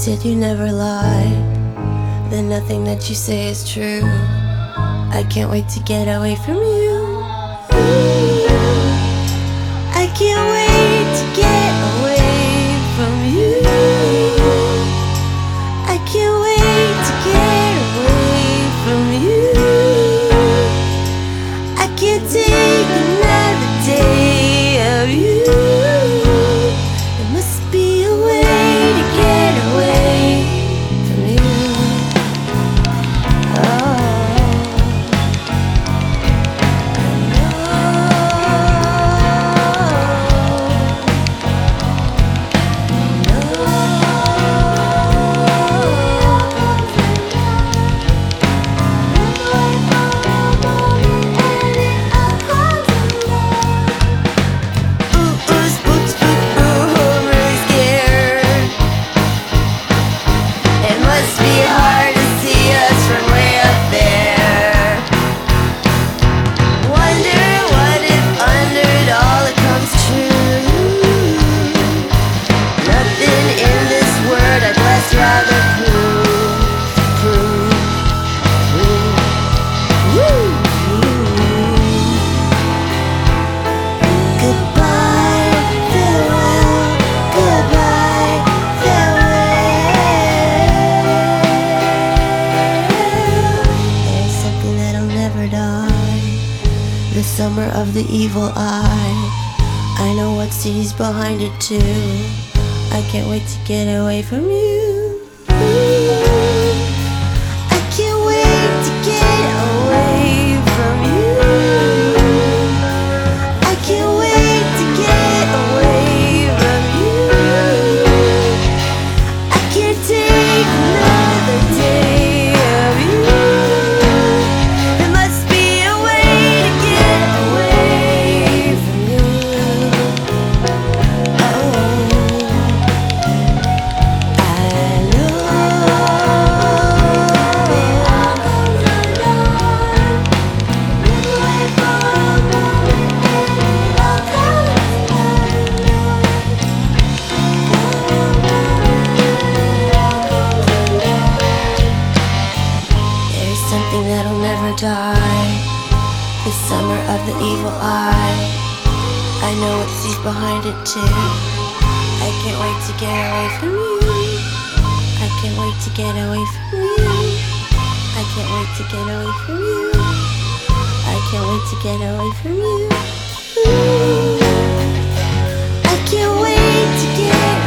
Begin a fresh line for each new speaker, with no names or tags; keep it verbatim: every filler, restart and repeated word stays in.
said you never lie, then nothing that you say is true. I can't wait to get away from you. I can't wait to get away from you. I can't wait to get away from you. I can't take another day of you. There must be a way to get away from you. Oh, the summer of the evil eye. I know what city's behind it too. I can't wait to get away from you. I can't wait to get away from you. I can't wait to get away from you. I can't take another day of you. There must be a way to get away from you. Oh, I know. There's something that'll never die, the summer of the evil eye. I know what sees behind it too. I can't wait to get away from you. I can't wait to get away from you. I can't wait to get away from you. I can't wait to get away from you. I can't wait to get